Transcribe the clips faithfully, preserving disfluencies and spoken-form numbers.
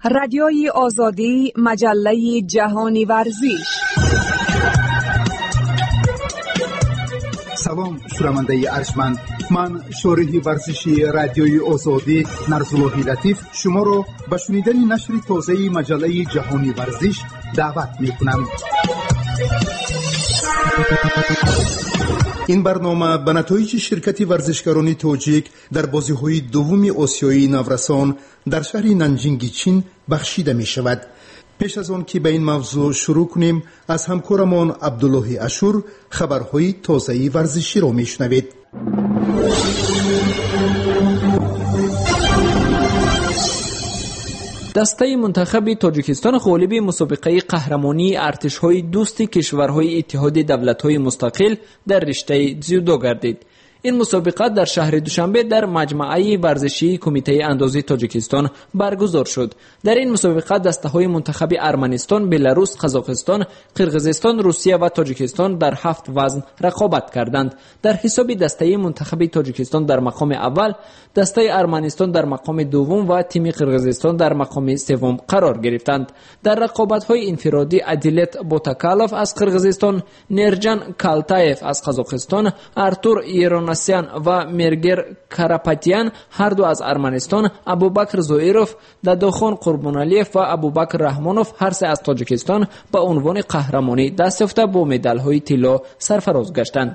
رادیوی آزادی، مجله جهانی ورزش. سلام شنونده ارجمند، من شارح ورزشی رادیوی آزادی نرزاللهی لطیف شما را به شنیدن نشر تازه مجله جهانی ورزش دعوت می‌کنم. این برنامه به نتایج شرکت ورزشکاران تاجیک در بازی‌های دوم آسیایی نورسان در شهر نانجینگ چین بخشیده می شود. پیش از آن که به این موضوع شروع کنیم، از همکارمان عبدالله اشور خبرهای تازه ورزشی را میشنوید. دسته منتخب تاجیکستان غالب مسابقه قهرمانی ارتش‌های دوست کشورهای اتحاد دولت‌های مستقل در رشته дзیودو گردید. این مسابقه در شهر دوشنبه در مجمع ورزشی کمیته اندازه تاجیکستان برگزار شد. در این مسابقه دسته‌های منتخب ارمنستان، بلاروس، قزاقستان، قرقیزستان، روسیه و تاجیکستان در هفت وزن رقابت کردند. در حساب دسته منتخب تاجیکستان در مقام اول، دسته ارمنستان در مقام دوم و تیم قرقیزستان در مقام سوم قرار گرفتند. در رقابت‌های انفرادی عدیلت بوتاکالوف از قرقیزستان، نرجان کالتایف از قزاقستان، ارتور ایران و مرگر کاراپاتیان هر دو از ارمنستان، ابوبکر زوئیروف، داداخان قربانعلیف و ابوبکر رحمانوف هر سه از تاجیکستان به عنوان قهرمانی دست یافته با مدال‌های طلا سرفراز گشتند.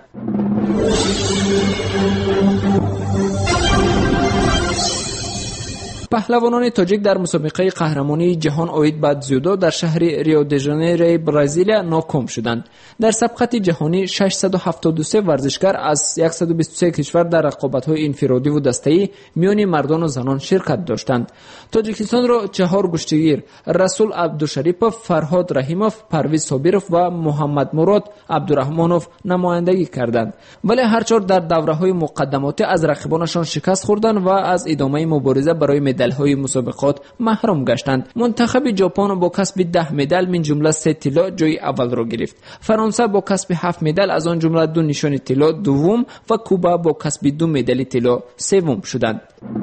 پهلوانان تاجیک در مسابقه قهرمانی جهان آید به дзیودو در شهر ریو دی ژانیرو برزیل ناکام شدند. در سبقت جهانی ششصد و هفتاد و سه ورزشکار از صد و بیست و سه کشور در رقابت‌های انفرادی و دسته‌ای میان مردان و زنان شرکت داشتند. تاجیکستان را چهار گشتگیر رسول عبدالشریپوف، فرهاد رحیموف، پرویز صابیروف و محمد مراد عبدالرحمانوف نمایندگی کردند، ولی هر چهار در دوره‌های مقدماتی از رقیبانشان شکست خوردند و از ادامه مبارزه برای مدال‌های مسابقات محروم گشتند. منتخب ژاپن با کسب ده مدال من جمله سه طلا جای اول را گرفت. فرانسه با کسب هفت مدال از آن جمله دو نشان طلا دوم و کوبا با کسب دو مدال طلا سوم شدند.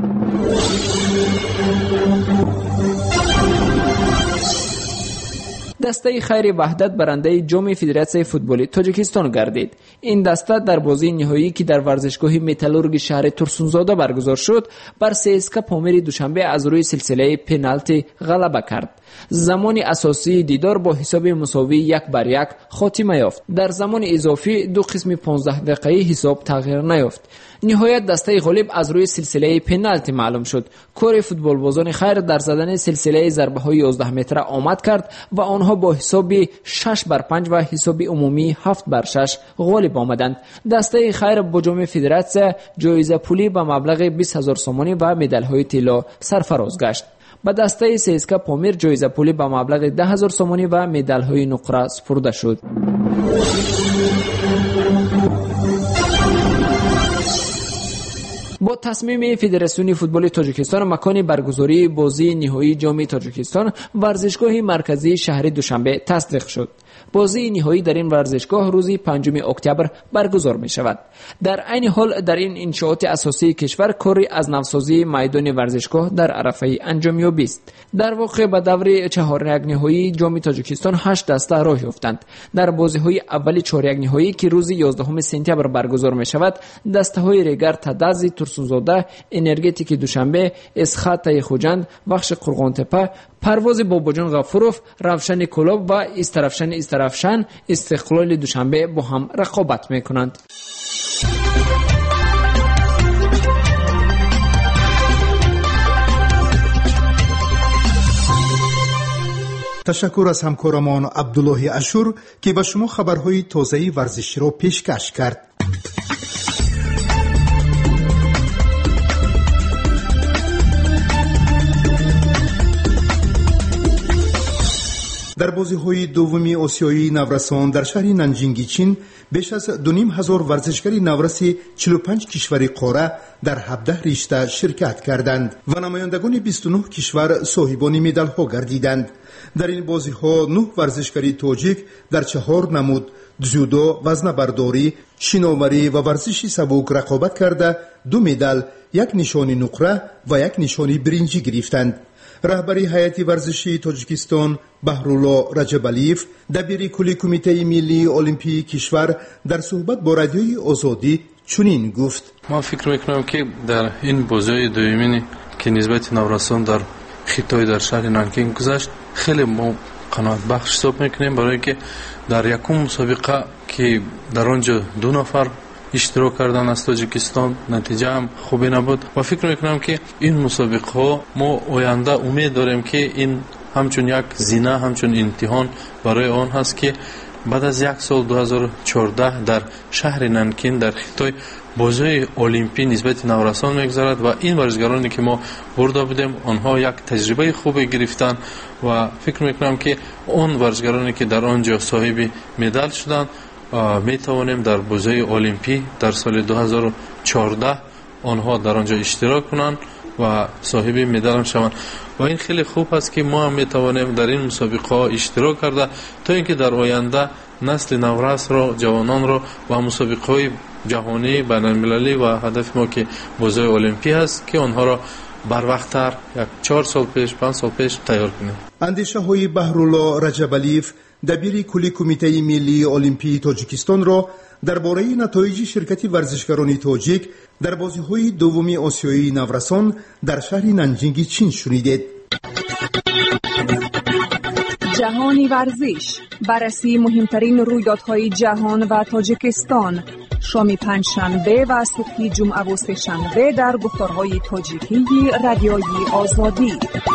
دسته خیر وحدت برنده جام فدراسیون فوتبال تاجیکستان گردید. این دسته در بازی نهایی که در ورزشگاه متالورگ شهر ترسونزاده برگزار شد، بر سی اس کے پامیر دوشنبه از روی سلسله پنالتی غلبه کرد. زمان اساسی دیدار با حساب مساوی یک بر یک خاتمه یافت. در زمان اضافی دو قسم پانزده دقیقه‌ای حساب تغییر نیافت. نهایت دسته غالب از روی سلسله پنالتی معلوم شد. کور فوتبال بازان خیر در زدن سلسله ضربه های یازده متره آمد کرد و آنها با حساب شش بر پنج و حساب عمومی هفت بر شش غالب آمدند. دسته خیر با جام فدراسیون جایزه پولی به مبلغ بیست هزار سومانی و مدال های طلا سرفراز گشت. با دسته سی اس کے پامیر جایزه پولی به مبلغ ده هزار سومانی و مدال های نقره سپرده شد. با تصمیم فدراسیون فوتبال تاجیکستان مکان برگزاری بازی نهایی جام تاجیکستان ورزشگاه مرکزی شهر دوشنبه تصدیق شد. بازی نهایی در این ورزشگاه روز پنجم اکتبر برگزار می شود. در عین حال در این انشاءات اساسی کشور کاری از نوسازی میدان ورزشگاه در عرفه انجام یابی است. در واقع به دور چهارم نهایی جام تاجیکستان هشت دسته راه یافتند. در بازی‌های اول چهارم نهایی که روز یازدهم سپتامبر برگزار می شود، دسته‌های ریگر تدازی ترسونزاده، انرژتیک دوشنبه، اسخات خوجند، بخش قرغانتپه، پرواز باباجان غفوروف، روشن کلوب و استرافشن استرافشن استقلال دوشنبه با هم رقابت میکنند. تشکر از همکارمان عبدالله اشور که به شما خبرهای تازه ورزشی را پیشکش کرد. در بازی‌های دومی آسیایی نورسان در شهر نانجینگ چین بیش از دو نیم هزار ورزشکار نورس چهل و پنج کشور قاره در هفده رشته شرکت کردند و نمایندگان بیست و نه کشور صاحبان مدال‌ها گردیدند. در این بازی‌ها نه ورزشکار تاجیک در چهار نمود дзیودو، وزنه‌برداری، شیناوری و ورزش سبک رقابت کرده دو مدال، یک نشان نقره و یک نشان برنجی گرفتند. رهبری هیئت ورزشی تاجیکستان بهرالله رجبالیف، دبیر کلی کمیته ملی المپیک کشور در صحبت با رادیوی آزادی چنین گفت: ما فکر میکنم که در این بازی دومینی که نسبت نوراسان در خطای در شهر نانکینگ گذشت خیلی ما قناعت بخش حساب میکنیم، برای که در یکم مسابقه که در آنجا دو نفر اشتراک کردن از تاجیکستان نتیجه هم خوبی نبود و فکر میکنم که این مسابقه ها ما آینده امید داریم که این همچون یک زینه، همچون امتحان برای آن هست که بعد از یک سال دو هزار و چهارده در شهر نانکین در خطای بازی المپی نسبت نوراسان میگذارد و این ورزشکارانی که ما برده بودیم آنها یک تجربه خوبی گرفتن و فکر میکنم که اون ورزشکارانی که در آنجا صاحب مدال شدن می توانیم در بازی المپی در سال دو هزار و چهارده آنها در آنجا اشتراک کنند و صاحب مدال هم شوند و این خیلی خوب است که ما هم می توانیم در این مسابقه ها اشتراک کرده تا اینکه در آینده نسل نوراس را، جوانان را و مسابقه های جهانی بین المللی و هدف ما که بازی المپی است که آنها را بر وقت‌تر یک چهار سال پیش، پنج سال پیش تیار کنیم. اندیشه های بهرالله رجبالیف، دبیر کلی کمیته ملی المپی تاجیکستان را درباره نتایج شرکت ورزشکاران تاجیک در بازی‌های دومی آسیایی نوراسان در شهر نانجینگ چین شنیدید. جهانی ورزش، بررسی مهمترین رویدادهای جهان و تاجیکستان، شام پنجشنبه و صبح جمعه و سه‌شنبه در گفتارهای تاجیکی رادیوی آزادی.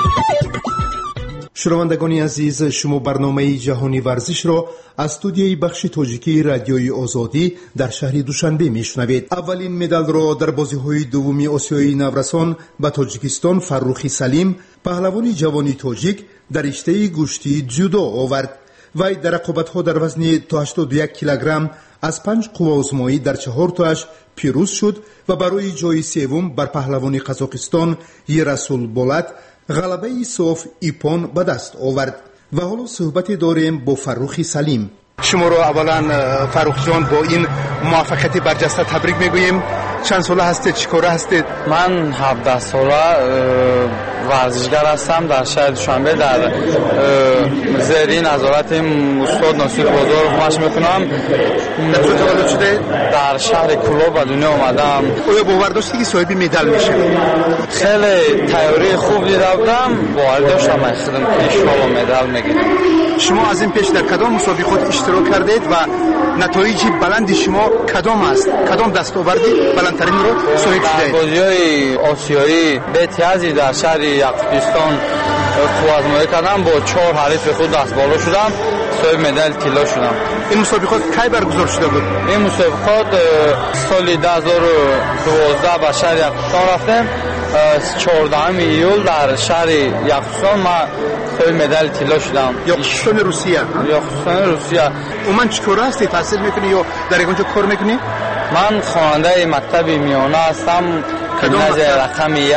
شنوندگان عزیز، شما برنامه جهانی ورزش را از استودیوی بخش تاجیکی رادیوی آزادی در شهر دوشنبه میشنوید. اولین مدال را در بازی‌های دومی آسیایی نوراسان به تاجیکستان فروخی سلیم، پهلوان جوانی تاجیک، در رشته گوشتی جودو آورد. وی در رقابت‌ها در وزن تا هشتاد و یک کیلوگرم از پنج قوه‌آزمایی در چهار تاش پیروز شد و برای جای سوم بر پهلوان قزاقستان یرسول بولات غلبه صاف ایپان به دست آورد. و حالا صحبت داریم با فروخی سلیم. شما رو اولا فروخ جان با این موفقیت برجسته تبریک میگوییم. چند ساله هستید؟ چیکاره هستید؟ من هفده ساله ورزشگر هستم. در شهر دوشنبه در زیر نظارت استاد ناصر بازار مشق میکنم. در کجا تولد شده؟ در شهر کلو به دنیا اومدم. آیا باور داشتی که صاحب مدال میشه؟ خیلی تیاری خوب دیده بودم، باور داشتم من خودم پیش و مدال میگیرم. شما از این پیش در کدام مسابقات اشتراک کردید و نتایج بلند شما کدام است؟ کدام دستاوردی بلندترین رو صاحب شدید؟ در بازی‌های آسیایی بهتیازی در شهر یعقوبستان خوازمایی کردم، با چهار حریف خود دست بالا شدم، صاحب مدال طلا شدم. این مسابقات کی برگزار شده بود؟ این مسابقات سال دو هزار و دوازده به شهر یعقوبستان رفتم. چهاردهم ایول در شهر یعقوبستان ما صاحب مدال طلا شدم. یعقوبستان روسیه. یعقوبستان روسیه. عموما چیکار هستی؟ تحصیل میکنی یا در اینجا کار میکنی؟ من خواننده مکتب میانه هستم. گیمناز رقم یک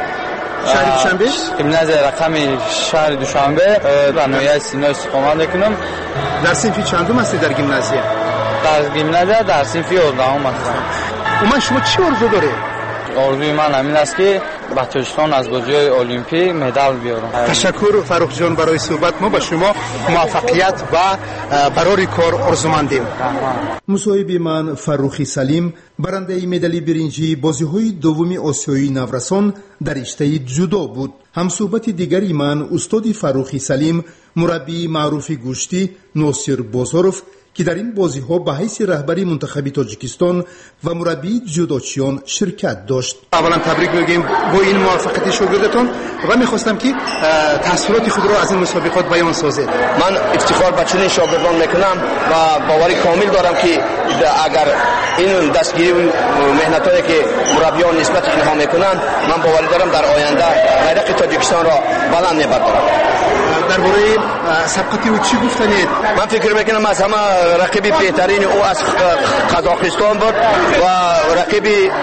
شهر دوشنبه؟ گیمناز رقم شهر دوشنبه در نویه سینا استقامت میکنم. در صنفی چندم هستی در گیمنازیه؟ در گیمنازیه در صنفی یازدهم هستم. عموما شما چی آرزو داری؟ آرزوی من همین است که به تاجیکستان از بازی‌های المپی مدال بیارم. تشکر فروخ جان برای صحبت. ما با شما موفقیت و برای کار آرزومندیم. مصاحب من فروخی سلیم، برنده مدال برنجی بازی‌های دومی آسیایی نوراسان در رشته جودو بود. هم صحبت دیگری من استاد فروخی سلیم، مربی معروف گوشتی ناصر بازاروف که در این بازی ها به حیث رهبری منتخب تاجیکستان و مربی جودوچیان شرکت داشت. اولا تبریک میگیم با این موفقیت شاگردتون و میخواستم که تاثیرات خود را از این مسابقات بیان سازید. من افتخار به چنین شاگردان میکنم و باوری کامل دارم که اگر این دستگیری مهنتایی که مربیان نسبت اینها میکنند، من باوری دارم در آینده بیرق تاجیکستان را بلند میبردارم. درباره سبقتی او چی گفتنید؟ من فکر میکنم از همه رقیب بهترین او از قزاقستان بود و رقیب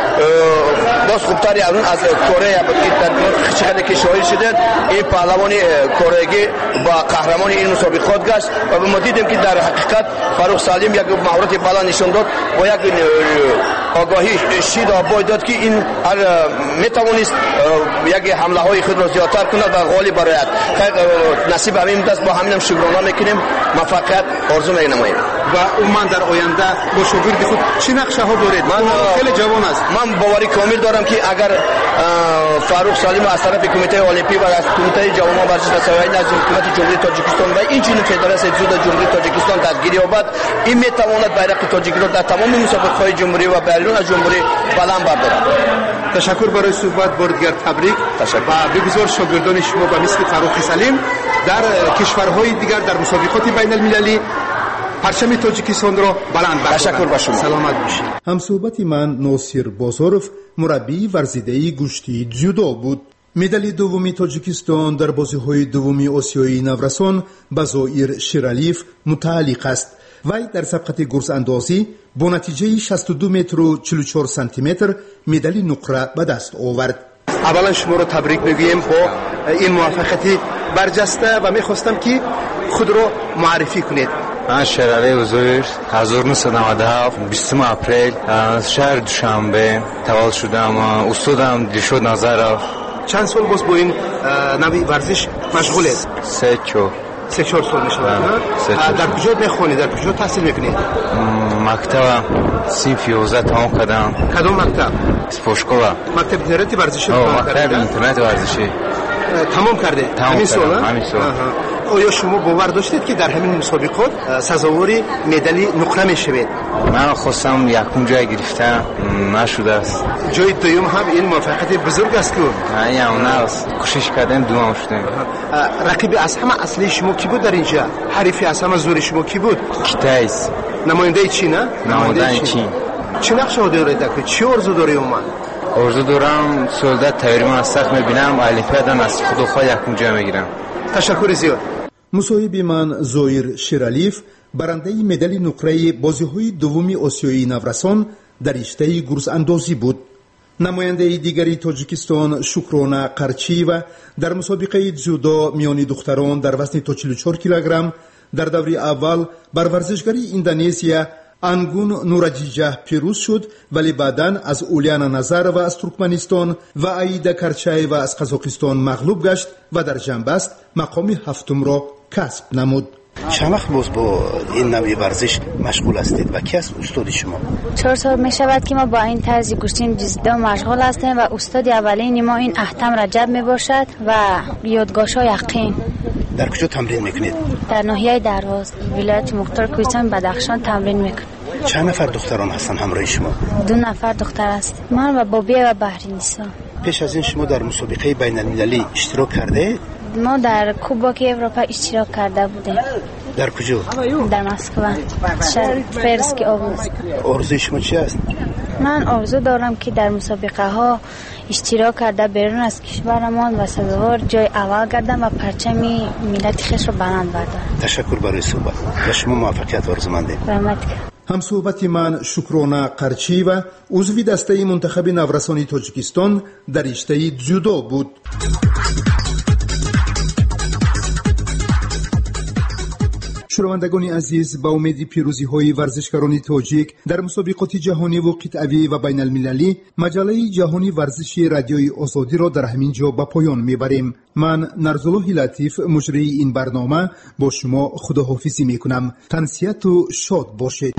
باز خوبتری از اون از کره بود که در چقدر که شاهد شدید. این پهلوان کره‌ای با قهرمان این مسابقات گشت و ما دیدیم که در حقیقت فروخ سلیم یک مهارت بالا نشان داد با یک آگاهی شید آبای داد که این میتوانست یک حمله های خود را زیادتر کند و غالب برآید. نصیب همین است، با همین هم شکرانه میکنیم، موفقیت آرزو می‌نماییم. و عموما در آینده با شاگرد خود چه نقشه ها دارید؟ من خیلی جوان است. من باوری کامل دارم که اگر فاروق سالم از طرف کمیته المپیک و از کمیته جوانان ورزش و سوایی از حکومت جمهوری تاجیکستان و این چنین فدراسیون جودو جمهوری تاجیکستان دستگیری یابد، این میتواند بیرق تاجیک را در تمام مسابقه‌های جمهوری و بیرون از جمهوری بلند بردارد. تشکر برای صحبت، بار دیگر تبریک. تشکر. و بگذار شاگردان شما به مثل فاروق سالم در کشورهای دیگر در مسابقات بین المللی پرچم تاجیکستان را بلند بردارند. تشکر با شما. سلامت باشید. همصحبت من ناصر بازارов، مربی ورزیده گشتی جودو بود. مدال دومی تاجیکستان در بازی‌های دومی آسیایی نورسان به زائر شیرالیف متعلق است. وی در سبقت گرز اندازی با نتیجه شصت و دو متر و چهل و چهار سانتی متر مدال نقره به دست آورد. اولا شما را تبریک میگویم با این موفقیت برجسته و میخواستم که خود را معرفی کنید. من شیرالی حضور هزار و نهصد و نود و هفت بیستم اپریل از شهر دوشنبه تولد شدم. استادم دلشاد نظرов. چند سال باز با این نوع ورزش مشغولید؟ سه چهار سه چهار سال میشه. در کجا میخونید؟ در کجا تحصیل میکنید؟ مکتب صنف یازده تمام کردم. کدام مکتب؟ اسپورتشکولا. مکتب اینترنت ورزشی؟ مکتب اینترنت ورزشی تمام کرده؟ همین سال؟ همین سال. آیا شما باور داشتید که در همین مسابقات سزاوار مدال نقره میشوید؟ من خواستم یکم جای گرفتم، نشده است. جای دوم هم این موفقیت بزرگ است که نه اون است. کوشش کردم دوم شدم. رقیب از همه اصلی شما کی بود در اینجا؟ حریفی از همه زور شما کی بود؟ کیتایس. نماینده چین نه؟ نماینده چین. چه نقشه دارید که چی آرزو داری اومد؟ آرزو دارم سولدت تایرم از سخت میبینم، الیپیادم از خود خود یکم جای میگیرم. تشکر زیاد. مصاحبه من زائر شیرالیف، برنده مدال نقره بازی‌های دومی آسیایی نورسان در رشته گرز اندازی بود. نماینده دیگری تاجیکستان شکرانه قرچی و در مسابقه جودو میان دختران در وزن تا چهل و چهار کیلوگرم در دوره اول بر ورزشگری اندونزیا انگون نورجیجه پیروز شد، ولی بعداً از اولیانا نظر و از ترکمنستان و عایده کرچای و از قزاقستان مغلوب گشت و در جنبست مقام هفتم را کسب نمود. چند وقت باز با این نوع ورزش مشغول هستید و کی است استاد شما؟ چهار سال می شود که ما با این طرز گشتین جودو مشغول هستیم و استاد اولین ما این احتم رجب می باشد و یادگاشا یقین. در کجا تمرین میکنید؟ در ناحیه درواز ولایت مختار کوهستان بدخشان تمرین میکنم. چند نفر دختران هستن همراه شما؟ دو نفر دختر است، من و بابیه و بحرینیسا. پیش از این شما در مسابقه بین المللی اشتراک کرده؟ ما در کوباک اروپا اشتراک کرده بودیم. در کجا؟ در مسکو، شهر فرسکی آبوز. آرزوی شما چی است؟ من آرزو دارم که در مسابقه ها اشتراک کرده بیرون از کشورمان و سزاوار جای اول گردم و پرچم ملت خویش را بلند بردارم. تشکر برای صحبت و شما موفقیت آرزومندیم. رحمت. همصحبت من شکرانه قرچی و عضو دسته منتخب نورسانی تاجیکستان در رشته جودو بود. شنوندگان عزیز، با امید پیروزی های ورزشکاران تاجیک در مسابقات جهانی و قطعی و بین المللی، مجله جهانی ورزشی رادیوی آزادی را در همین جا به پایان میبریم. من نرزالله لطیف مجری این برنامه با شما خداحافظی میکنم. تنسیت و شاد باشید.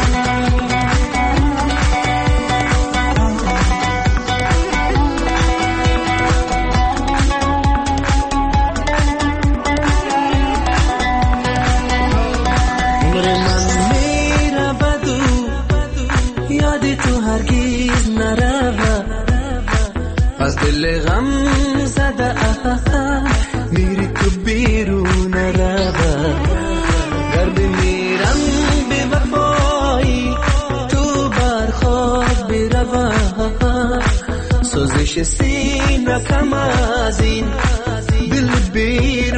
از دل غم زده میری تو بیرون روا، گر بمیرم به وفایی تو برخواب بروا، سوزش سینه کم از این دل بیر